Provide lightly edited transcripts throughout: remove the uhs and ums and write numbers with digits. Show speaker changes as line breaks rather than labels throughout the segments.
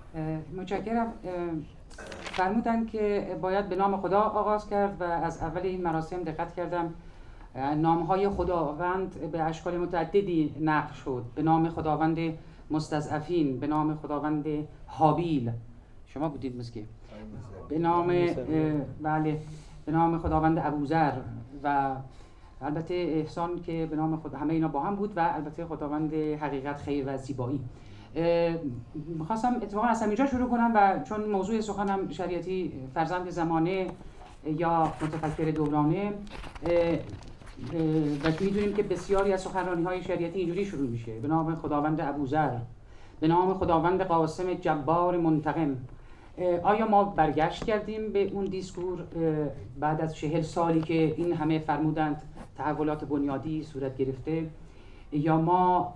متشکرم. فرمودن که باید به نام خدا آغاز کرد و از اول این مراسم دقت کردم نامهای خداوند به اشکال متعددی نقل شد. به نام خداوند مستضعفین، به نام خداوند هابیل، شما بودید مسکی، به نام بله، به نام خداوند ابوذر و البته احسان که به نام خدا، همه اینا با هم بود، و البته خداوند حقیقت، خیر و زیبایی. میخواستم اتفاقا از همینجا شروع کنم و چون موضوع سخنم شریعتی فرزند زمانه یا متفکر دورانه و میدونیم که بسیاری از سخنرانی‌های شریعتی اینجوری شروع میشه: به نام خداوند ابوذر، به نام خداوند قاسم جبار منتقم. آیا ما برگشت کردیم به اون دیسکور بعد از 40 سالی که این همه فرمودند تحولات بنیادی صورت گرفته، یا ما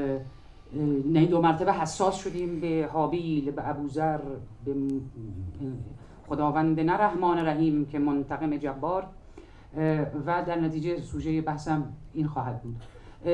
نه دو مرتبه حساس شدیم به هابیل، به ابوذر، به خداوند نه رحمان رحیم که منتقم جبار، و در نتیجه سوژه بحثم این خواهد بود.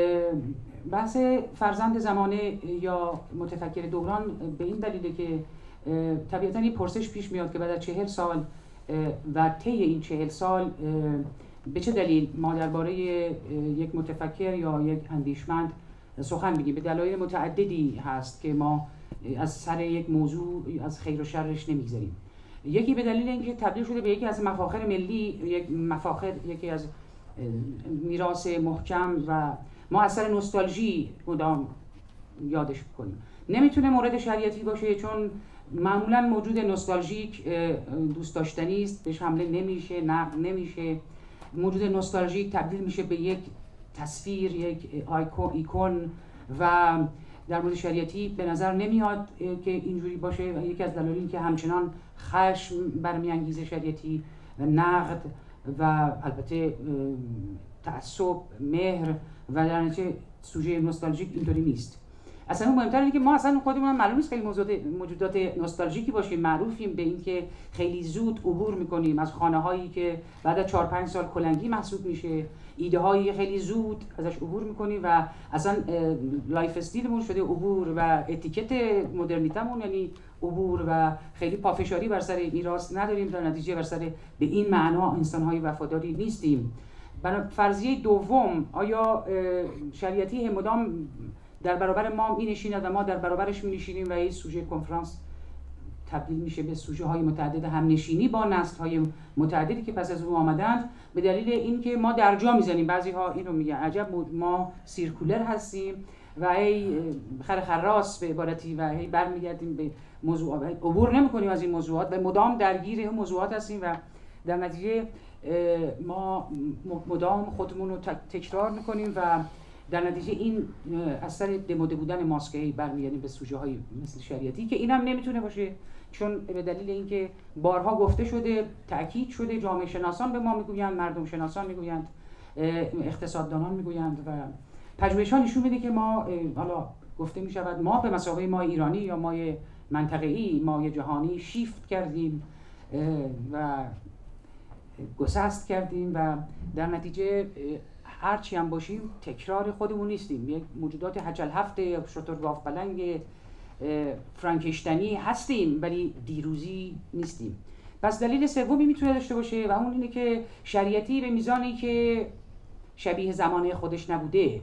بحث فرزند زمانه یا متفکر دوران به این دلیله که طبیعتاً این پرسش پیش میاد که بعد از 40 سال و طی این 40 سال به چه دلیل ما درباره یک متفکر یا یک اندیشمند سخن میگیم. به دلایل متعددی هست که ما از سر یک موضوع از خیر و شرش نمیگذریم. یکی به دلیل اینکه تبدیل شده به یکی از مفاخر ملی، یکی از میراث محکم و ما از سر نوستالژی مدام یادش کنیم. نمیتونه مورد شریعتی باشه چون معمولا موجود نوستالژیک دوست داشتنی است، بهش حمله نمیشه، نقد نمیشه. موجود نوستالژیک تبدیل میشه به یک تصویر، یک ایکون، و در مورد شریعتی به نظر نمیاد که اینجوری باشه. و یکی از دلایل این که همچنان خشم برمیانگیزه شریعتی و نقد و البته تعصب، مهر، و در نتیجه سوژه نوستالژیک اینطوری نیست. اصلا مهمتر اینه که ما اصلا خودمون معلوم نیست خیلی موجودات نوستالژیکی باشیم، معروفیم به این که خیلی زود عبور میکنیم از خانه هایی که بعد از 4-5 سال کلنگی محسوب میشه، ایده هایی خیلی زود ازش عبور میکنیم و اصلا لایف استیلمون شده عبور و اتیکت مدرنیتمون یعنی عبور و خیلی پافشاری بر سر میراث نداریم، در نتیجه بر سر به این معنا انسان های وفاداری نیستیم. برای فرضیه دوم، آیا شریعتی مدام در برابر ما می نشیند و ما در برابرش می نشینیم و این سوژه کنفرانس تبدیل میشه به سوژه های متعدد همنشینی با نسل های متعددی که پس از اون آمدند، به دلیل اینکه ما درجا میزنیم. بعضی ها اینو میگن عجب ما سیرکولر هستیم و ای خراس به عبارتی و هی برمیگردیم به موضوعات، عبور نمیکنیم از این موضوعات و مدام درگیر این موضوعات هستیم و در نتیجه ما مدام خودمون رو تکرار میکنیم و در نتیجه این از سر دموده بودن ماسکه‌ای برمیگردیم به سوژه های مثل شریعتی که اینم نمیتونه باشه، چون به دلیل اینکه بارها گفته شده، تأکید شده، جامعه شناسان به ما میگویند، مردم شناسان میگویند، اقتصاددانان میگویند و پژوهش‌ها نشون میده که ما، حالا گفته میشود ما به مثابه ما ایرانی یا ما منطقه‌ای، ما جهانی شیفت کردیم و گسست کردیم و در نتیجه هرچی هم باشیم تکرار خودمون نیستیم. یک موجودات هجل هفته، شترگاف پلنگ، فرانکشتنی هستیم ولی دیروزی نیستیم. پس دلیل سومی میتونه داشته باشه و اون اینه که شریعتی به میزانی که شبیه زمانه خودش نبوده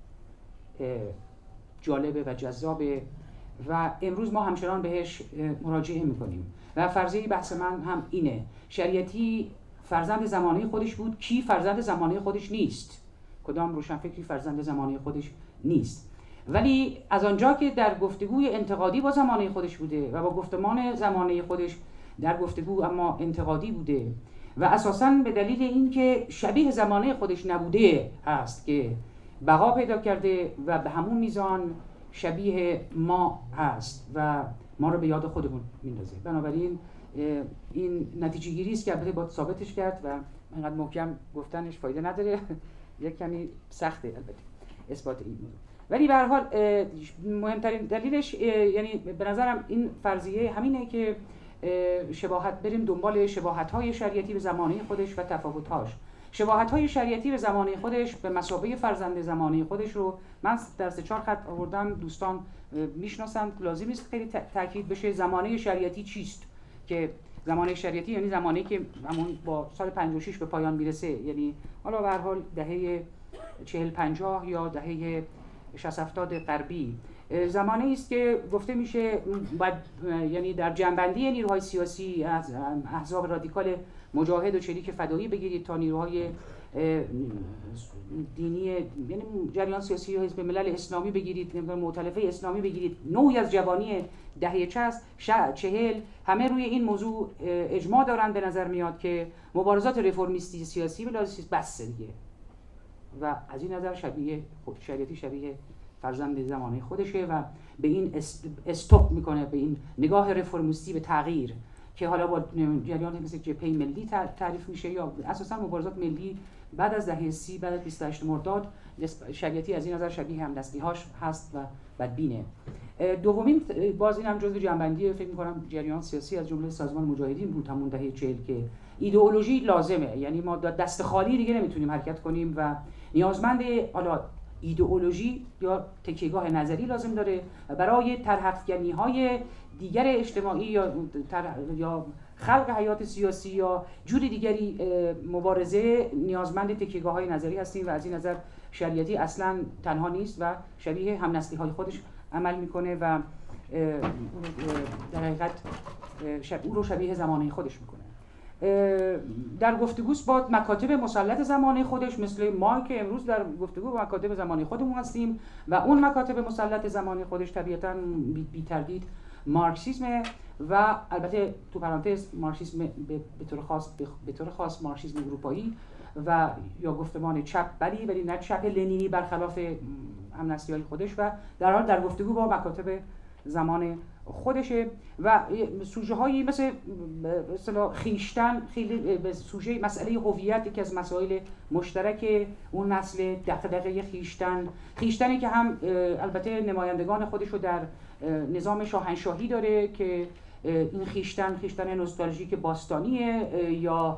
جالبه و جذابه و امروز ما همچنان بهش مراجعه میکنیم و فرضیه بحث من هم اینه: شریعتی فرزند زمانه خودش بود. کی فرزند زمانه خودش نیست؟ کدام روشنفکری فرزند زمانه خودش نیست؟ ولی از آنجا که در گفتگوی انتقادی با زمانه خودش بوده و با گفتمان زمانه خودش در گفتگو اما انتقادی بوده و اساساً به دلیل اینکه شبیه زمانه خودش نبوده است که بقا پیدا کرده و به همون میزان شبیه ما هست و ما رو به یاد خودمون میندازه. بنابراین این نتیجه گیری است که البته باید ثابتش کرد و اینقدر محکم گفتنش فایده نداره، یک کمی سخته البته اثبات این موضوع. ولی به هر حال مهمترین دلیلش یعنی به نظرم این فرضیه همینه که بریم دنبال شباهت‌های شریعتی به زمانه خودش و تفاوت‌هاش. شباهت‌های شریعتی به زمانه خودش به مثابه فرزند زمانه خودش رو من در 3-4 خط آوردم، دوستان میشناسند، لازم نیست خیلی تاکید بشه. زمانه شریعتی چیست؟ که زمانه شریعتی یعنی زمانه‌ای که همون با سال 56 به پایان میرسه، یعنی حالا به هر حال دهه 40-50 یا دهه 60-70 غربی. زمانه‌ای است که گفته میشه یعنی در جنبندی نیروهای سیاسی از احزاب رادیکال مجاهد و چریک فدایی بگیرید تا نیروهای دینی، یعنی جریان سیاسی حزب ملل اسلامی بگیرید، مؤتلفه اسلامی بگیرید، نوعی از جوانی دهه 40 همه روی این موضوع اجماع دارن. به نظر میاد که مبارزات رفرمیستی سیاسی بلازیست بسه دیگه و از این نظر شریعتی شبیه فرزند زمانه خودشه و به این استوب میکنه، به این نگاه رفرمیستی به تغییر که حالا با جریان مثل جبهه ملی تعریف میشه یا اساسا مبارزات ملی بعد از دهه 30 بعد از 28 مرداد. شریعتی از این نظر شبیه همدستی‌هاش هست و بدبینه. دومین باز این هم جزو جنبندی فکر می‌کنم جریان سیاسی از جمله سازمان مجاهدین بود همون دهه 40 که ایدئولوژی لازمه، یعنی ما دست خالی دیگه نمیتونیم حرکت کنیم و نیازمند حالا ایدئولوژی یا تکیهگاه نظری لازم داره و برای طرح‌افکنی‌های دیگر اجتماعی یا خلق حیات سیاسی یا جور دیگری مبارزه نیازمند تکیهگاه‌های نظری هستیم و از این نظر شریعتی اصلاً تنها نیست و شبیه همنسلی‌های خودش عمل میکنه و در حقیقت او رو شبیه زمانه خودش میکنه. در گفتگوست با مکاتب مسلط زمانه خودش مثل ما که امروز در گفتگو با مکاتب زمانه خودمون هستیم و اون مکاتب مسلط زمانه خودش طبیعتاً بی تردید مارکسیسم و البته تو پرانتز مارکسیسم به طور خاص مارکسیسم اروپایی و یا گفتمان چپ ولی نه چپ لنینی برخلاف همنسلی‌های خودش و در حال در گفتگو با مکاتب زمان خودشه و سوژه هایی مثل خویشتن، خیلی به سوژه مسئله هویت یکی از مسائل مشترک اون نسل، دغدغه خویشتنی که هم البته نمایندگان خودش رو در نظام شاهنشاهی داره که این خویشتن نوستالژیک باستانیه یا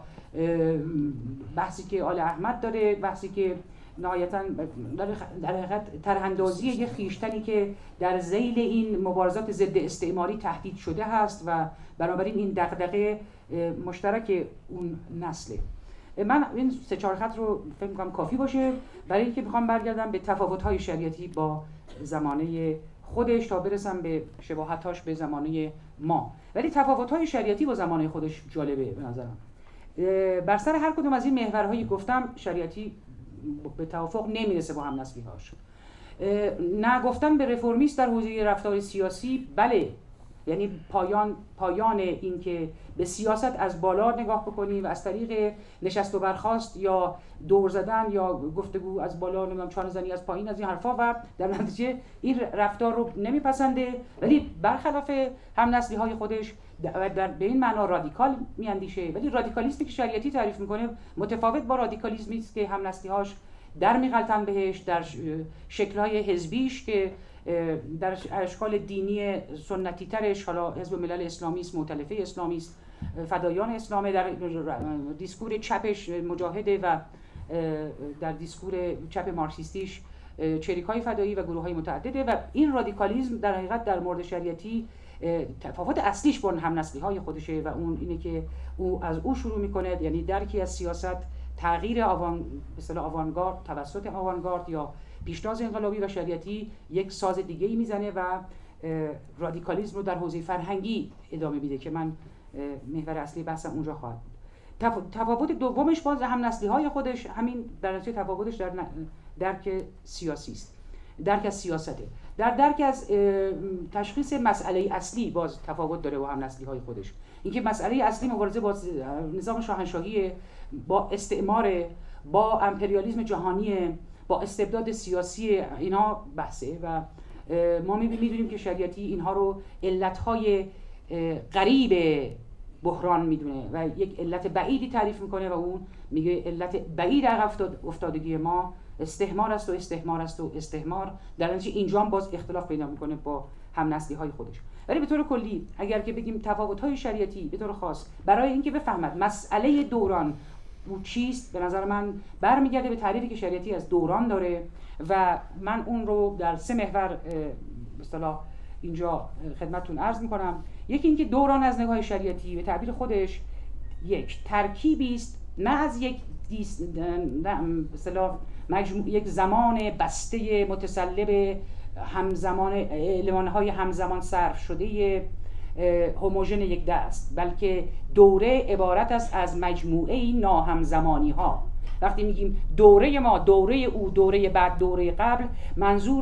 بحثی که آل احمد داره، بحثی که نهایتاً در حقیقت طرح‌اندازی یک خویشتنی که در ذیل این مبارزات ضد استعماری تهدید شده هست و بنابراین این دغدغه مشترک اون نسله. من این 3-4 خط رو فکر می‌کنم کافی باشه برای اینکه می‌خوام برگردم به تفاوت‌های شریعتی با زمانه خودش تا برسم به شباهت‌هاش به زمانه ما. ولی تفاوت‌های شریعتی با زمانه خودش جالبه به نظرم. بر سر هر کدوم از این محورهایی گفتم شریعتی به توافق نمیرسه با همنسلی‌هاش. نه گفتن به رفرمیست در حوزه رفتار سیاسی، بله، یعنی پایان این که به سیاست از بالا نگاه بکنیم و از طریق نشست و برخاست یا دور زدن یا گفتگو از بالا، نمیدونم چانه زنی از پایین، از این حرفا و در نتیجه این رفتار رو نمیپسنده، ولی برخلاف همنسلی‌های خودش به این معنا رادیکال میاندیشه. ولی رادیکالیسمی که شریعتی تعریف میکنه متفاوت با رادیکالیسمی است که همنسلی‌هاش در میغلطن بهش، در شکل‌های حزبیش که در اشکال دینی سنتی ترش، حالا حزب ملل اسلامی است، مؤتلفه اسلامی است، فدایان اسلامه، در دیسکور چپش مجاهده و در دیسکور چپ مارکسیستیش چریک‌های فدایی و گروه‌های متعدده و این رادیکالیسم در حقیقت در مورد شریعتی تفاوت اصلیش با همنسلی‌های خودشه و اون اینه که از او شروع میکنه، یعنی درکی از سیاست، تغییر آوانگارد توسط آوانگارد یا پیشتاز انقلابی و شریعتی یک ساز دیگه‌ای میزنه و رادیکالیسم رو در حوزه فرهنگی ادامه میده که من محور اصلی بحثم اونجا خواهد بود. تفاوت دومش باز همنسلی‌های خودش همین در نتیجه تفاوتش در درک سیاسی است، درک از سیاسته، در درک از تشخیص مسئله اصلی باز تفاوت داره با همنسلی‌های خودش. اینکه مسئله اصلی مبارزه با نظام شاهنشاهی، با استعمار، با امپریالیسم جهانی، با استبداد سیاسی، اینا بحثه و ما می‌دونیم که شریعتی اینها رو علت‌های غریب بحران میدونه و یک علت بعیدی تعریف میکنه و اون میگه علت بعید عقب افتادگی ما استحمار است و استحمار است و استحمار. در نتیجه اینجا هم باز اختلاف پیدا میکنه با همنسلی‌های خودش. ولی به طور کلی اگر که بگیم تفاوت‌های شریعتی به طور خاص برای اینکه بفهمد مسئله دوران او چیست، به نظر من برمیگرده به تعریفی که شریعتی از دوران داره و من اون رو در 3 محور به اصطلاح اینجا خدمتتون عرض میکنم. یکی اینکه دوران از نگاه شریعتی به تعبیر خودش یک ترکیبی است، نه از یک یک زمان بسته متسلب همزمان المان‌های همزمان صرف شده هوموژن یک دست، بلکه دوره عبارت است از مجموعه ناهمزمانی ها. وقتی میگیم دوره ما، دوره او، دوره بعد، دوره قبل، منظور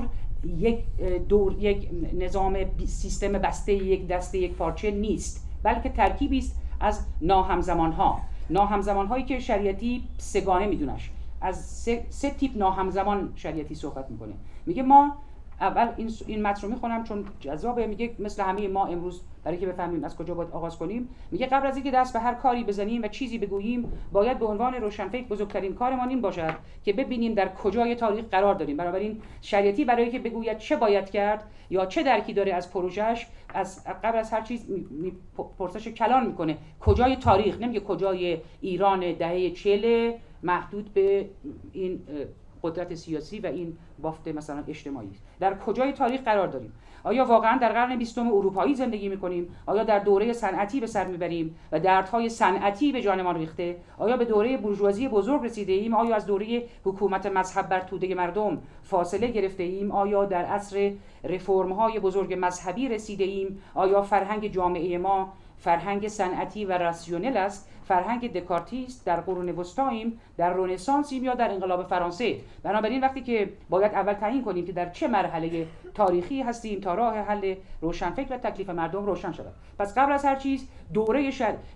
یک نظام سیستم بسته یک دسته یک پارچه نیست، بلکه ترکیبی است از ناهمزمان ها. ناهمزمان هایی که شریعتی سگانه میدونش، از 3 تیپ ناهمزمان شریعتی صحبت میکنه. میگه ما اول این متن رو میخونم چون جذابه. میگه مثل همه ما امروز برای که بفهمیم از کجا باید آغاز کنیم، میگه قبل از اینکه دست به هر کاری بزنیم و چیزی بگوییم، باید به عنوان روشنفکر بزرگترین کارمان این باشد که ببینیم در کجای تاریخ قرار داریم. بنابراین شریعتی برای که بگوید چه باید کرد یا چه درکی داره از پروژهش، از قبل از هر چیز پرسش کلان میکنه کجای تاریخ، نمیگه کجای ایران دهه 40 محدود به این قدرت سیاسی و این بافت مثلا اجتماعی، در کجای تاریخ قرار داریم. آیا واقعا در قرن 20 اروپایی زندگی میکنیم؟ آیا در دوره صنعتی به سر میبریم و دردهای صنعتی به جانمان ریخته؟ آیا به دوره بورژوازی بزرگ رسیده ایم؟ آیا از دوره حکومت مذهب بر توده مردم فاصله گرفته ایم؟ آیا در عصر رفرم‌های بزرگ مذهبی رسیده ایم؟ آیا فرهنگ جامعه ما فرهنگ صنعتی و راسیونل است؟ فرهنگ دکارتی است؟ در قرون وسطاییم، در رنسانسیم یا در انقلاب فرانسه؟ بنابراین وقتی که باید اول تعیین کنیم که در چه مرحله تاریخی هستیم تا راه حل روشنفکر و تکلیف مردم روشن شود. پس قبل از هر چیز دوره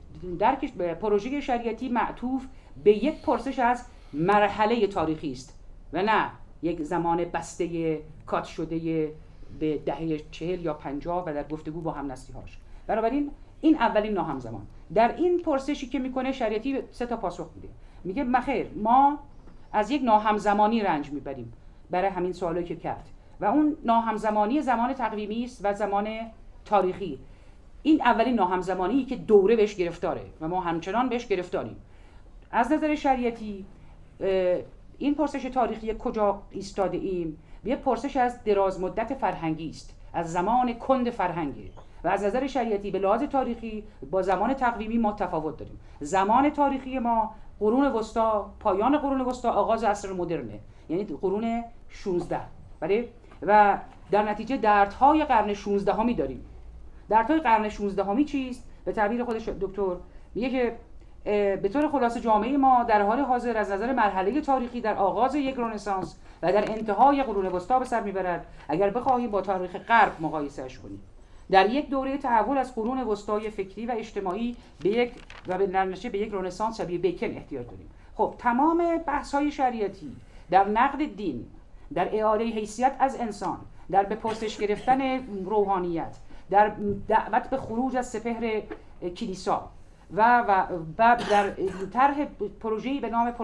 پروژه شریعتی معطوف به یک پرسش از مرحله تاریخی است و نه یک زمان بسته کات شده به دهه 40 یا 50 و در گفتگو با هم‌نسلی‌هاش. بنابراین این اولین ناهمزمان. در این پرسشی که میکنه شریعتی 3 تا پاسخ میده. میگه مخیر، ما از یک ناهمزمانی رنج میبریم برای همین سوالی که کرد و اون ناهمزمانی زمان تقویمی است و زمان تاریخی. این اولین ناهمزمانی که دوره بهش گرفتاره و ما همچنان بهش گرفتاریم. از نظر شریعتی این پرسش تاریخی کجا ایستاده ایم؟ یه پرسش از دراز مدت فرهنگی است، از زمان کند فرهنگی. و از نظر شریعتی به لحاظ تاریخی با زمان تقویمی ما تفاوت داریم. زمان تاریخی ما قرون وسطا، پایان قرون وسطا، آغاز عصر مدرنه، یعنی قرون 16. بله؟ و در نتیجه دردهای قرن 16 همی داریم. دردهای قرن 16 همی چیست؟ به تعبیر خودش دکتر میگه که به طور خلاصه جامعه ما در حال حاضر از نظر مرحله تاریخی در آغاز یک رنسانس و در انتهای قرون وسطا به سر میبرد اگر بخواهیم با تاریخ غرب مقایسهش کنیم. در یک دوره تحول از قرون وسطای فکری و اجتماعی به یک رنسانس شبیه بیکن احتیاج داریم. خب تمام بحث‌های شریعتی در نقد دین، در اعاده حیثیت از انسان، در به پرسش گرفتن روحانیت، در دعوت به خروج از سپهر کلیسا و در طرح پروژه‌ای به نام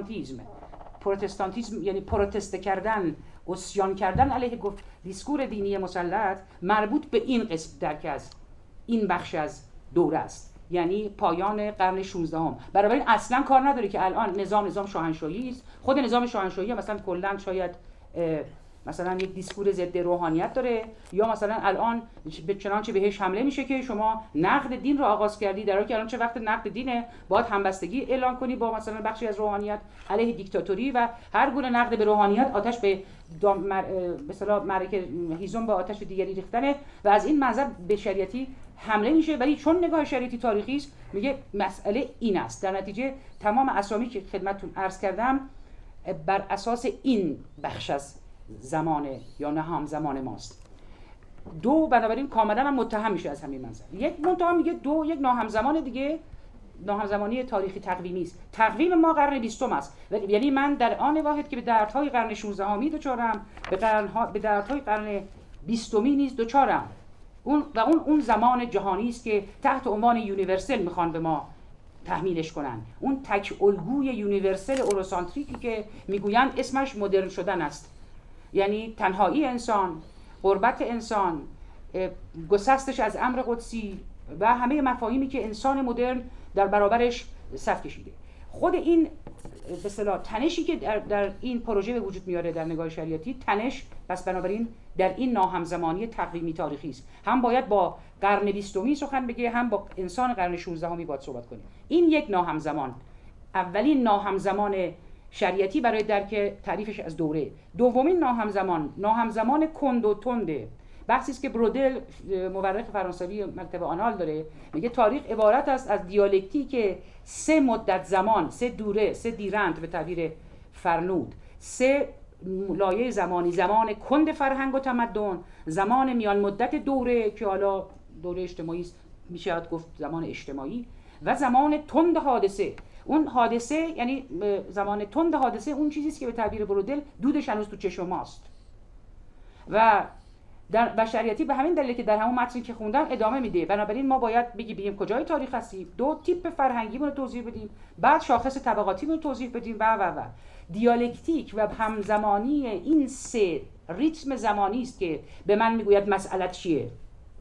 پروتستانتیسم یعنی پروتست کردن، عصیان کردن علیه دیسکور دینی مسلط، مربوط به این قسم درک از این بخش از دوره است، یعنی پایان قرن 16 هم. برای این اصلا کار نداره که الان نظام شاهنشاهی است. خود نظام شاهنشاهی مثلا کلا شاید مثلا یک دیسکور ضد روحانیت داره، یا مثلا الان به چنانچه بهش حمله میشه که شما نقد دین رو آغاز کردی، در حالی که الان چه وقت نقد دینه، باید همبستگی اعلان کنی با مثلا بخشی از روحانیت علیه دیکتاتوری و هر گونه نقد به روحانیت آتش به مثلا معرکه هیزم با آتش دیگری ریختنه و از این منظر به شریعتی حمله میشه. ولی چون نگاه شریعتی تاریخی است میگه مسئله این است. در نتیجه تمام اسامی که خدمتتون عرض کردم بر اساس این بخش از زمان یا نه هم زمان ماست. دو، بنابراین کاملا هم متهم میشه از همین منظر. یک منتها میگه یک ناهمزمان دیگه، ناهمزمانی تاریخی تقویمی است. تقویم ما قرن 20 است، یعنی من در آن واحد که به دردهای قرن 16 امی دچارم، به دردهای قرن 20 نیز دچارم. اون زمان جهانی است که تحت عنوان یونیورسل میخوان به ما تحمیلش کنن. اون تک الگوی یونیورسل اورسانتریکی که میگویند اسمش مدرن شدن است، یعنی تنهایی انسان، غربت انسان، گسستش از امر قدسی و همه مفاهیمی که انسان مدرن در برابرش صف کشیده. خود این به اصطلاح تنشی که در این پروژه به وجود میاره در نگاه شریعتی، تنش پس بنابراین در این ناهمزمانی تقویمی تاریخی است. هم باید با قرن 20 سخن بگه، هم با انسان قرن 16 باید صحبت کنه. این یک ناهمزمان، اولین ناهمزمان شریعتی برای درک تعریفش از دوره. دومین ناهمزمان کند و تنده. بحثی است که برودل مورخ فرانسوی مکتب آنال داره، میگه تاریخ عبارت است از دیالکتیک که 3 مدت زمان، 3 دوره، 3 دیرند به تعبیر فرنود، 3 لایه زمانی، زمان کند فرهنگ و تمدن، زمان میان مدت دوره که حالا دوره اجتماعی میشه گفت زمان اجتماعی، و زمان تند حادثه. اون حادثه یعنی زمان تند حادثه اون چیزی است که به تعبیر برودل دودش هنوز تو چشم ماست. و در بشریتی به همین دلیل که در همون متنی که خوندم ادامه میده. بنابراین ما باید بگیم کجای تاریخ هستیم، 2 تیپ فرهنگیمون رو توضیح بدیم، بعد شاخص طبقاتیمون رو توضیح بدیم و دیالکتیک و همزمانی این 3 ریتم زمانی است که به من میگوید مسئله چیه.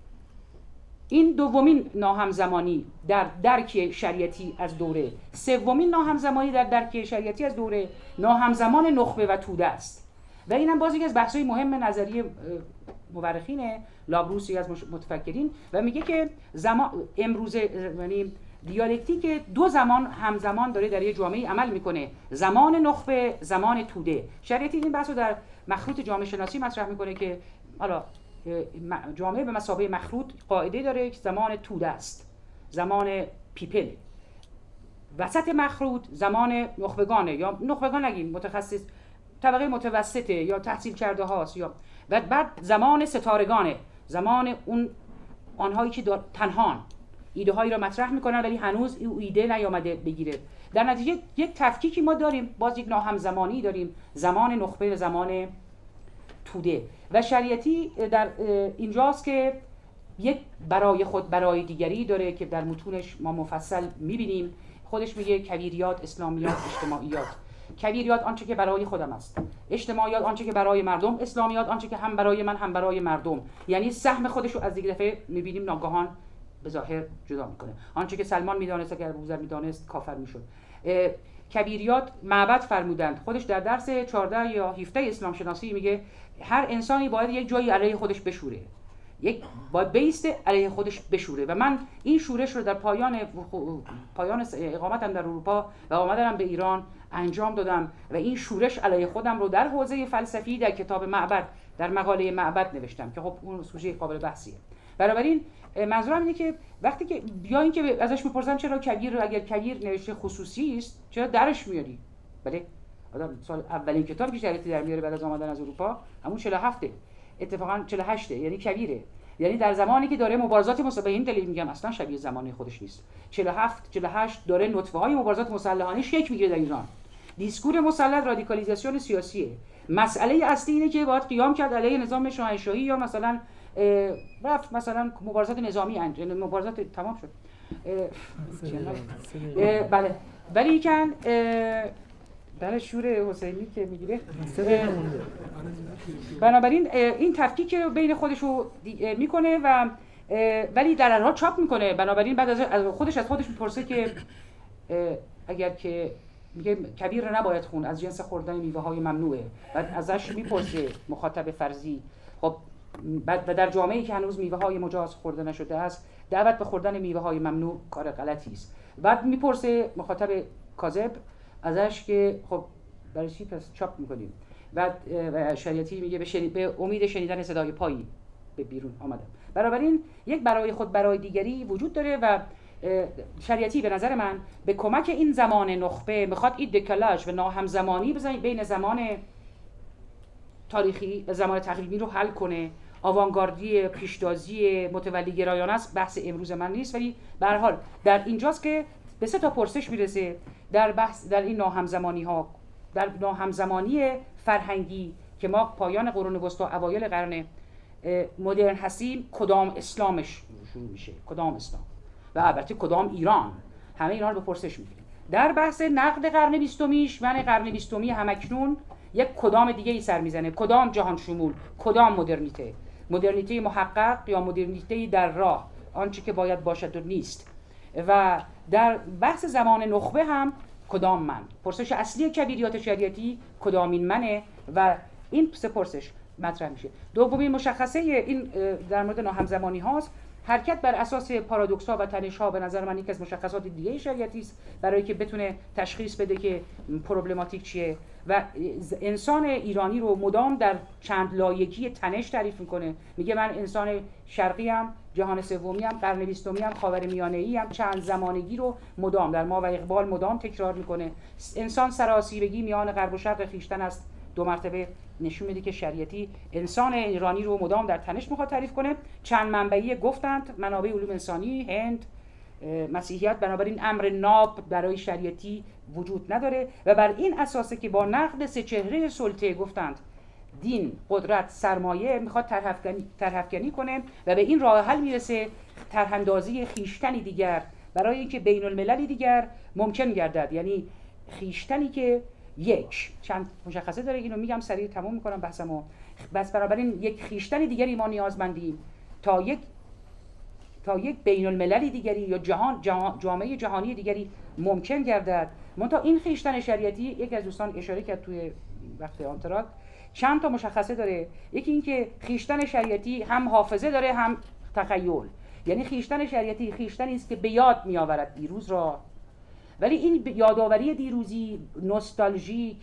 این دومین ناهمزمانی در درک شریعتی از دوره. سومین ناهمزمانی در درک شریعتی از دوره ناهمزمان نخبه و توده است. و اینم باز یکی از بحث‌های مهم نظریه مورخینه، لابروسی از متفکرین، و میگه که امروزه یعنی دیالکتیک 2 زمان همزمان داره در یک جامعه عمل میکنه، زمان نخبه، زمان توده. شریعتی این بحث رو در مخروط جامعه شناسی مطرح میکنه که حالا جامعه به مثابه مخروط قاعده داره که زمان توده است، زمان پیپل. وسط مخروط زمان نخبگانه، یا نخبگان نگیم، متخصص طبقه متوسطه یا تحصیل کرده هاست، یا بعد زمان ستارگانه، زمان آنهایی که تنهان ایده هایی را مطرح میکنن ولی هنوز این ایده نیامده بگیره. در نتیجه یک تفکیکی ما داریم، باز یک ناهمزمانی داریم، زمان نخبه و زمان توده. و شریعتی در اینجاست که یک برای خود برای دیگری داره که در متونش ما مفصل میبینیم. خودش میگه کبیریات، اسلامیات، اجتماعیات. کبیریات آنچه که برای خودم است، اجتماعیات آنچه که برای مردم، اسلامیات آنچه که هم برای من هم برای مردم. یعنی سهم خودش رو از یک دفعه میبینیم ناگهان به ظاهر جدا میکنه. آنچه که سلمان میدانست اگر ابوذر میدانست کافر میشد. کبیریات معبد فرمودند. خودش در درس 14 یا 17 اسلام شناسی میگه هر انسانی باید یک جایی علیه خودش بشوره، باید بیسته علیه خودش بشوره. و من این شورش رو در پایان اقامتم در اروپا و آمدنم به ایران انجام دادم و این شورش علیه خودم رو در حوزه فلسفی در کتاب معبد، در مقاله معبد نوشتم که خب اون سوژه قابل بحثیه. بنابراین منظورم اینه که وقتی که بیاین که ازش میپرسن چرا کبیر رو اگر کبیر نوشته خصوصی است چرا درش میاری؟ بله آدم سال اولین کتابی که شریعتی در میاره بعد از آمدن از اروپا همون 47 اتفاقا 48 یعنی کبیره. یعنی در زمانی که داره مبارزات به این دلیل میگم اصلا شبیه زمانه خودش نیست. 47 48 داره نطفه های مبارزات مسلحانه شکل میگیره در ایران. دیسکور مسلح رادیکالیزاسیون سیاسیه. مسئله اصلی اینه که باید قیام کرد علیه نظام شاهنشاهی یا مثلا رفت مثلا مبارزات نظامی انجام، مبارزات تمام شد. بله ولی کن بله شور حسینی که میگیره. بنابراین این تفکیک رو بین خودش رو میکنه و ولی در هر حال چاپ میکنه. بنابراین بعد از خودش میپرسه که اگر که میگه کبیر رو نباید خون، از جنس خوردن میوه های ممنوعه. بعد ازش میپرسه مخاطب فرضی خب و در جامعه‌ای که هنوز میوه های مجاز خورده نشده است دعوت به خوردن میوه های ممنوع کار غلطی است. بعد میپرسه مخاطب کاذب ازش که خب برای چی پس چاپ میکنیم؟ بعد شریعتی میگه به امید شنیدن صدای پایی به بیرون آمدم. بنابراین یک برای خود برای دیگری وجود داره و شریعتی به نظر من به کمک این زمان نخبه میخواد این دکالاژ و ناهمزمانی بین زمان تاریخی و زمان تقریبی رو حل کنه. آوانگاردی، پیشتازی، متولی گرایانه است، بحث امروز من نیست، ولی به هر حال در اینجاست که به 3 تا پرسش میرسه در بحث در این ناهمزمانی ها، در ناهمزمانی فرهنگی که ما پایان قرون وسطا اوایل قرن مدرن هستیم. کدام اسلامش شروع میشه، کدام اسلام و البته کدام ایران، همه اینا رو به پرسش میگیریم. در بحث نقد قرن 20میش من قرن 20می همکنون یک کدام دیگه ای سر میزنه، کدام جهان شمول، کدام مدرنیته محقق یا مدرنیته در راه، آنچه که باید باشد و نیست. و در بحث زمان نخبه هم کدام من؟ پرسش اصلی کبیریات شریعتی کدامین منه و این سه پرسش مطرح میشه. دومین مشخصه این در مورد ناهمزمانی هاست، حرکت بر اساس پارادوکس ها و تنش ها. به نظر من یکی از مشخصات دیگه شریعتی است برای که بتونه تشخیص بده که پروبلماتیک چیه و انسان ایرانی رو مدام در چند لایگی تنش تعریف میکنه. میگه من انسان شرقی ام، جهان سومی ام، قرن 20 ام، خاورمیانه‌ای ام. چند زمانگی رو مدام در ما و اقبال مدام تکرار میکنه. انسان سراسیمگی میان غرب و شرق خویشتن است. دو مرتبه نشون میده که شریعتی انسان ایرانی رو مدام در تنش میخواد تعریف کنه. چند منبعی گفتند، منابع علوم انسانی، هند، مسیحیت. بنابراین امر ناب برای شریعتی وجود نداره و بر این اساسه که با نقد سه چهره سلطه گفتند دین، قدرت، سرمایه میخواد طرح‌افکنی کنه و به این راه حل میرسه طرح‌اندازی خویشتنی دیگر برای اینکه بین المللی دیگر ممکن گردد. یعنی خویشتنی که یک چند مشخصه داره، اینو میگم سریع تموم میکنم بحثمو. بس بنابراین یک خویشتن دیگری ما نیازمندیم تا یک بین المللی دیگری یا جامعه جهانی دیگری ممکن گردد. منتها این خویشتن شریعتی، یک از دوستان اشاره کرد توی وقت آنتراکت، چند تا مشخصه داره. یکی این که خویشتن شریعتی هم حافظه داره هم تخیل. یعنی خویشتن شریعتی خویشتنی است که به یاد میآورد دیروز را، ولی این یادآوری دیروزی نوستالژیک،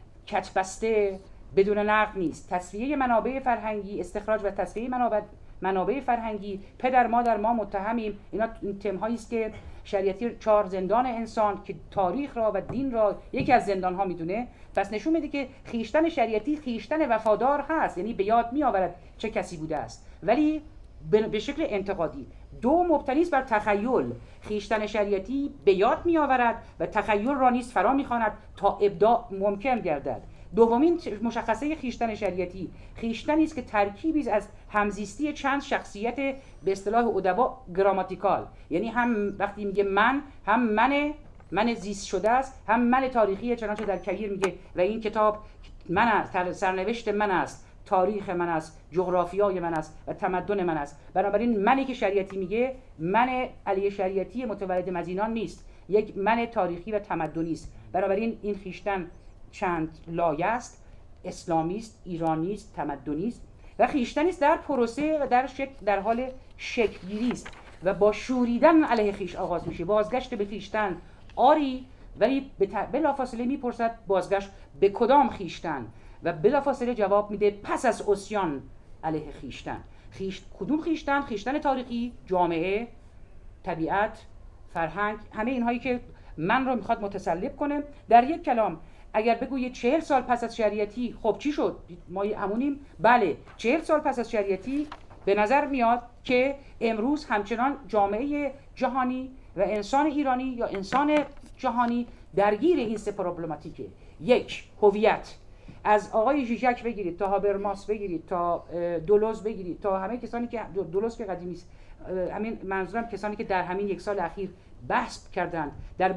کچبسته، بدون نقد نیست. تصفیه منابع فرهنگی، استخراج و تصفیه منابع فرهنگی، پدر مادر ما متهمیم، اینا تم‌هایی است که شریعتی 4 زندان انسان که تاریخ را و دین را یکی از زندان ها میدونه. پس نشون میده که خویشتن شریعتی خویشتن وفادار هست، یعنی به یاد میآورد چه کسی بوده است، ولی به شکل انتقادی. دو، مبتنی است بر تخیل. خویشتن شریعتی به یاد میآورد و تخیل را نیز فرا میخواند تا ابداع ممکن گردد. دومین مشخصه خویشتن شریعتی خویشتنی است که ترکیبی از همزیستی چند شخصیت، به اصطلاح ادبا گراماتیکال، یعنی هم وقتی میگه من، هم من زیست شده است، هم من تاریخی، چنانچه در کبیر میگه و این کتاب من است، سرنوشت من است، تاریخ من است، جغرافیای من است و تمدن من است. بنابراین منی که شریعتی میگه من علی شریعتی متولد مزینان نیست، یک من تاریخی و تمدنی است. بنابراین این خویشتن چند لایه است، اسلامی است، ایرانی است، تمدنی است و خویشتنی است در پروسه و در حال شکل‌گیری است و با شوریدن علیه خویش آغاز میشه. بازگشت به خویشتن آری، ولی بلافاصله میپرسد بازگشت به کدام خویشتن و بلافاصله جواب میده پس از عصیان علیه خویشتن. کدوم خویشتن؟ خویشتن تاریخی، جامعه، طبیعت، فرهنگ، همه اینهایی که من رو میخواد متسلب کنه. در یک کلام اگر بگویید 40 سال پس از شریعتی خب چی شد؟ ما همونیم؟ بله، 40 سال پس از شریعتی به نظر میاد که امروز همچنان جامعه جهانی و انسان ایرانی یا انسان جهانی درگیر این سه پروبلماتیکه. یک، هویت، از آقای ژیژک بگیرید تا هابرماس بگیرید تا دولوز بگیرید تا همه کسانی که دولوز که قدیمی است، همین منظورم کسانی که در همین یک سال اخیر بحث کردند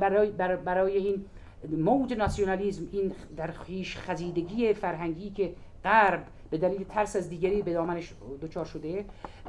برای این موج ناسیونالیسم، این در خویش خزیدگی فرهنگی که غرب به دلیل ترس از دیگری به دامنش دچار شده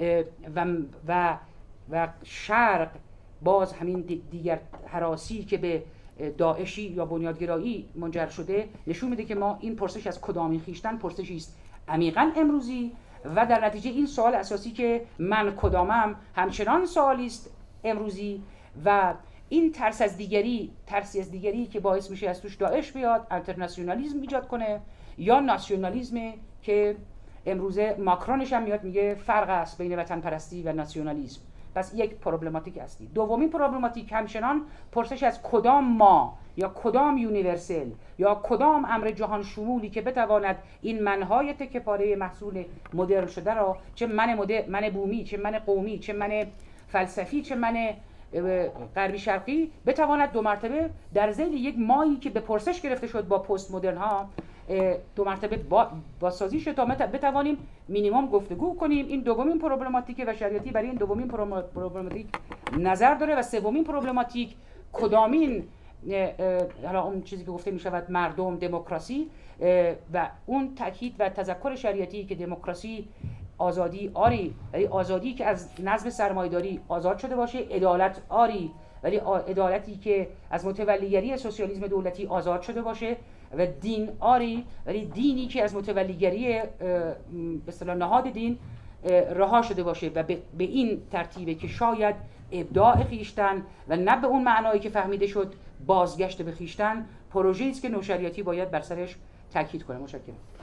و شرق باز همین دیگر هراسی که به داعشی یا بنیادگرایی منجر شده، نشون میده که ما این پرسش از کدامین خویشتن پرسشی است عمیقاً امروزی و در نتیجه این سوال اساسی که من کدامم همچنان سوالی است امروزی و این ترسی از دیگری که باعث میشه از توش داعش بیاد، انترناسیونالیسم ایجاد کنه یا ناسیونالیسم که امروزه ماکرونش هم میاد میگه فرق است بین وطن پرستی و ناسیونالیسم. پس یک پروبلماتیک هستی. دومین پروبلماتیک همچنان پرسش از کدام ما یا کدام یونیورسل یا کدام امر جهان شمولی که بتواند این منهای تکه پاره محصول مدرن شده را، چه من بومی، چه من قومی، چه من فلسفی، چه من غربی شرقی، بتواند دو مرتبه در ذیل یک مایی که به پرسش گرفته شد با پست مدرن ها دو مرتبه بازسازی شد تا بتوانیم مینیمم گفتگو کنیم. این دومین پروبلماتیک و شریعتی برای این دومین پروبلماتیک نظر داره. و سومین پروبلماتیک کدامین، حالا اون چیزی که گفته می شود مردم، دموکراسی و اون تاکید و تذکر شریعتی که دموکراسی آزادی آری، آزادی که از نظم سرمایه‌داری آزاد شده باشه، عدالت آری ولی عدالتی که از متولیگری سوسیالیسم دولتی آزاد شده باشه و دین آری، ولی دینی که از متولیگری به اصطلاح نهاد دین رها شده باشه و به این ترتیبه که شاید ابداع خیشتن و نه به اون معنایی که فهمیده شد بازگشت به خیشتن، پروژه‌ای است که نوشریاتی باید بر سرش تاکید کنه. متشکرم.